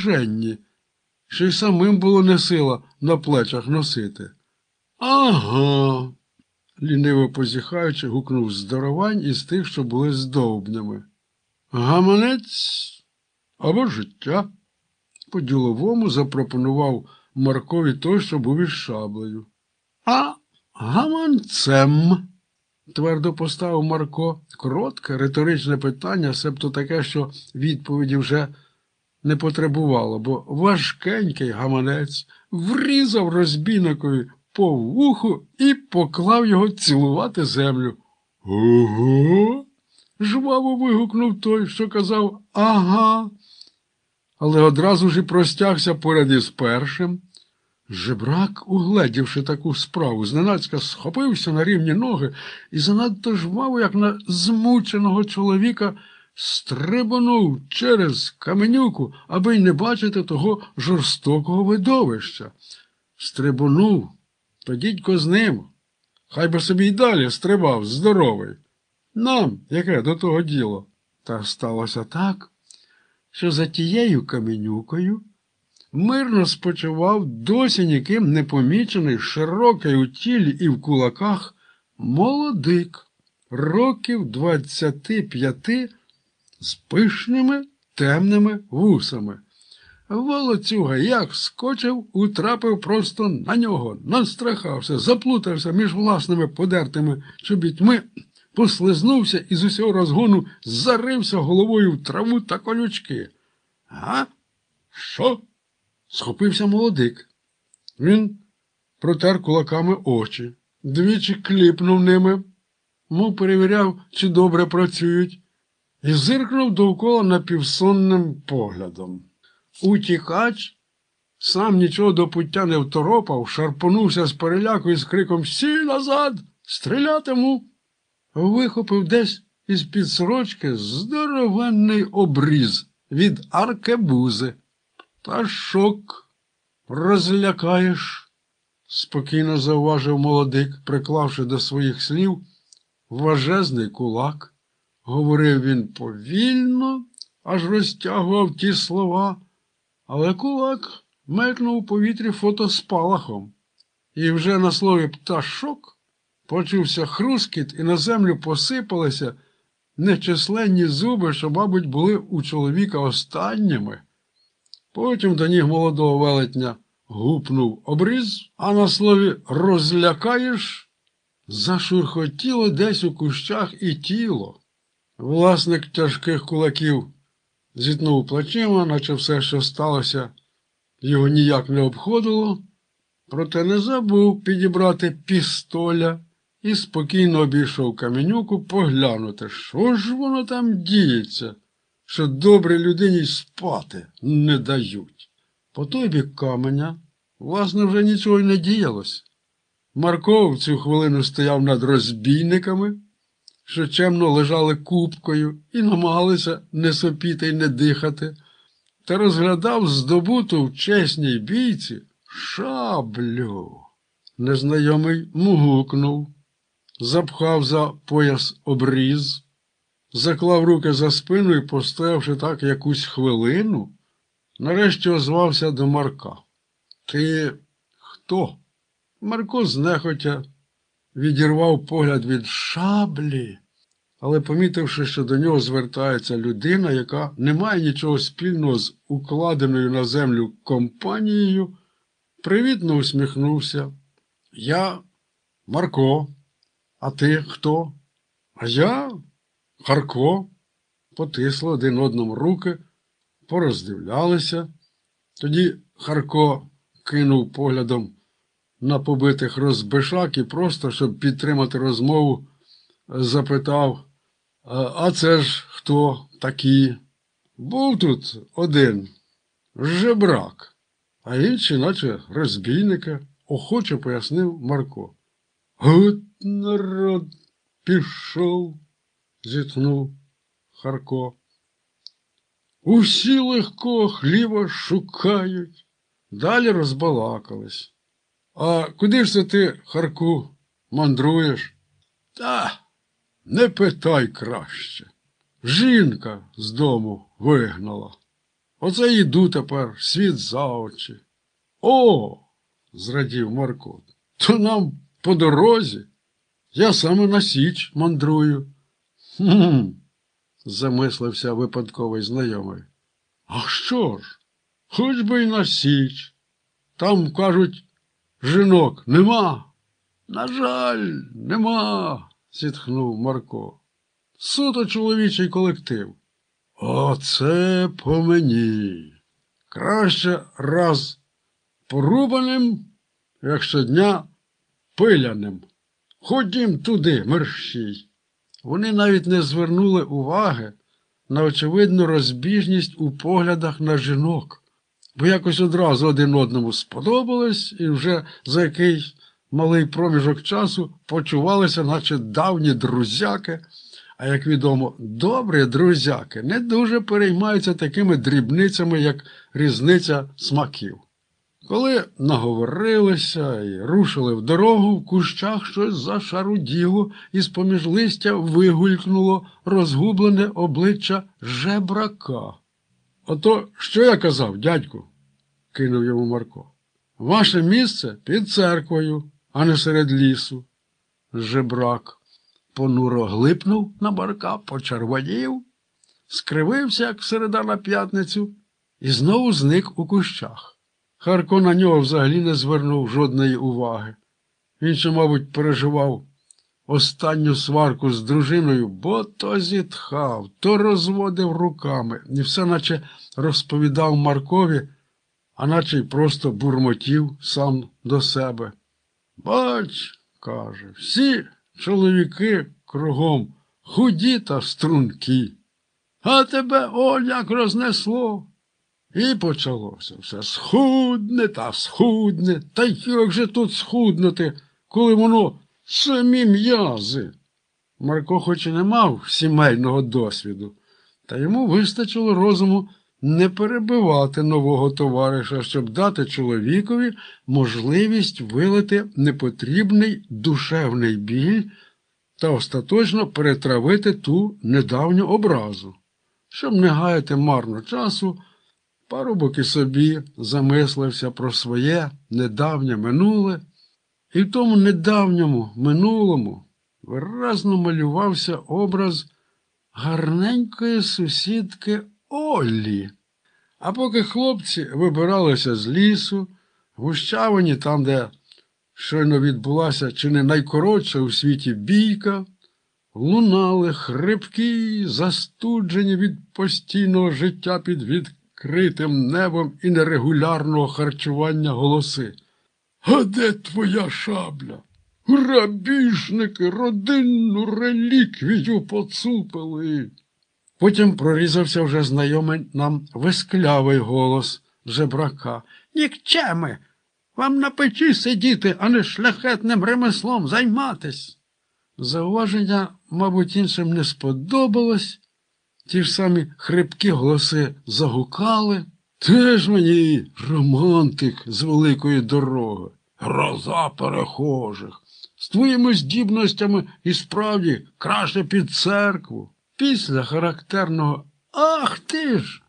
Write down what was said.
скаженні, що й самим було не сила на плечах носити. Ага, ліниво позіхаючи, гукнув здоровань із тих, що були здовбнями. Гаманець або життя. По-діловому запропонував Маркові той, що був із шаблею. А гаманцем, твердо поставив Марко. Коротке, риторичне питання, себто таке, що відповіді вже не потребувало, бо важкенький гаманець врізав розбійникові по вуху і поклав його цілувати землю. Ого! Жваво вигукнув той, що казав «ага», але одразу ж і простягся поряд із першим. Жебрак, угледівши таку справу, зненацька схопився на рівні ноги і занадто жваво, як на змученого чоловіка, стрибонув через каменюку, аби й не бачити того жорстокого видовища. Стрибонув, то дідько з ним. Хай би собі й далі стрибав, здоровий. Нам, яке до того діло? Та сталося так, що за тією каменюкою мирно спочивав досі ніким не помічений, широкий у тілі і в кулаках молодик, років 25, з пишними темними вусами. Волоцюга як скочив, утрапив просто на нього, настрахався, заплутався між власними подертими чобітьми, послизнувся і з усього розгону зарився головою в траву та колючки. «Га? Що?» – схопився молодик. Він протер кулаками очі, двічі кліпнув ними, мов перевіряв, чи добре працюють, і зиркнув довкола напівсонним поглядом. Утікач, сам нічого до пуття не второпав, шарпонувся з переляку і з криком «Сій назад! Стрілятиму!» вихопив десь із-під сорочки здоровенний обріз від аркебузи. «Пташок розлякаєш», – спокійно зауважив молодик, приклавши до своїх слів важезний кулак. Говорив він повільно, аж розтягував ті слова, але кулак метнув у повітрі фотоспалахом. І вже на слові «пташок» почувся хрускіт, і на землю посипалися нечисленні зуби, що, мабуть, були у чоловіка останніми. Потім до ніг молодого велетня гупнув обріз, а на слові «розлякаєш» зашурхотіло десь у кущах і тіло. Власник тяжких кулаків зітнув плечима, наче все, що сталося, його ніяк не обходило, проте не забув підібрати пістоля і спокійно обійшов каменюку поглянути, що ж воно там діється, що добрій людині й спати не дають. По той бік каменя, власне, вже нічого й не діялось. Марко в цю хвилину стояв над розбійниками, що чемно лежали купкою і намагалися не сопіти й не дихати, та розглядав здобуту в чесній бійці шаблю. Незнайомий мугукнув, запхав за пояс обріз, заклав руки за спину і, постоявши так якусь хвилину, нарешті озвався до Марка. «Ти хто?» Марко знехотя відірвав погляд від шаблі, але, помітивши, що до нього звертається людина, яка не має нічого спільного з укладеною на землю компанією, привітно усміхнувся. «Я Марко. А ти хто?» «А я Харко». Потисли один одному руки, пороздивлялися. Тоді Харко кинув поглядом на побитих розбишак і просто, щоб підтримати розмову, запитав: «А це ж хто такі?» «Був тут один жебрак, а інші, наче розбійники», – охоче пояснив Марко. «От народ пішов», – зітхнув Харко. «Усі легкого хліба шукають». Далі розбалакались. «А куди ж це ти, Харку, мандруєш?» «Та не питай краще. Жінка з дому вигнала». Оце йду тепер світ за очі. О, зрадів Марко, то нам по дорозі. Я саме на Січ мандрую. Хм, замислився випадковий знайомий. А що ж, хоч би й на Січ. Там, кажуть, жінок нема. На жаль, нема, зітхнув Марко. Суто чоловічий колектив. Оце по мені. Краще раз порубаним, як щодня пиляним. Ходім туди, мерщій. Вони навіть не звернули уваги на очевидну розбіжність у поглядах на жінок, бо якось одразу один одному сподобалось і вже за якийсь малий проміжок часу почувалися, наче давні друзяки, а, як відомо, добрі друзяки не дуже переймаються такими дрібницями, як різниця смаків. Коли наговорилися і рушили в дорогу, в кущах щось зашаруділо, і з-поміж листя вигулькнуло розгублене обличчя жебрака. — Ото що я казав, дядьку? — кинув йому Марко. — Ваше місце під церквою, а не серед лісу. Жебрак понуро глипнув на Марка, почервонів, скривився, як середа на п'ятницю, і знову зник у кущах. Харко на нього взагалі не звернув жодної уваги. Він ще, мабуть, переживав останню сварку з дружиною, бо то зітхав, то розводив руками, і все наче розповідав Маркові, а наче й просто бурмотів сам до себе. Бач, каже, всі чоловіки кругом худі та стрункі, а тебе, о, як рознесло. І почалося все схудне та схудне, та як же тут схуднути, коли воно самі м'язи. Марко хоч і не мав сімейного досвіду, та йому вистачило розуму не перебивати нового товариша, щоб дати чоловікові можливість вилити непотрібний душевний біль та остаточно перетравити ту недавню образу. Щоб не гаяти марно часу, парубок і собі замислився про своє недавнє минуле, і в тому недавньому минулому виразно малювався образ гарненької сусідки Оллі. А поки хлопці вибиралися з лісу, в гущавині, там, де щойно відбулася чи не найкоротша у світі бійка, лунали хрипкі, застуджені від постійного життя під відкритим небом і нерегулярного харчування голоси. «А де твоя шабля? Грабіжники родинну реліквію поцупили!» Потім прорізався вже знайомий нам висклявий голос жебрака. «Нікчеми! Вам на печі сидіти, а не шляхетним ремеслом займатись!» Зауваження, мабуть, іншим не сподобалось. Ті ж самі хрипкі голоси загукали. «Теж мені романтик з великої дороги, гроза перехожих. З твоїми здібностями і справді краще під церкву». Після характерного «Ах ти ж!»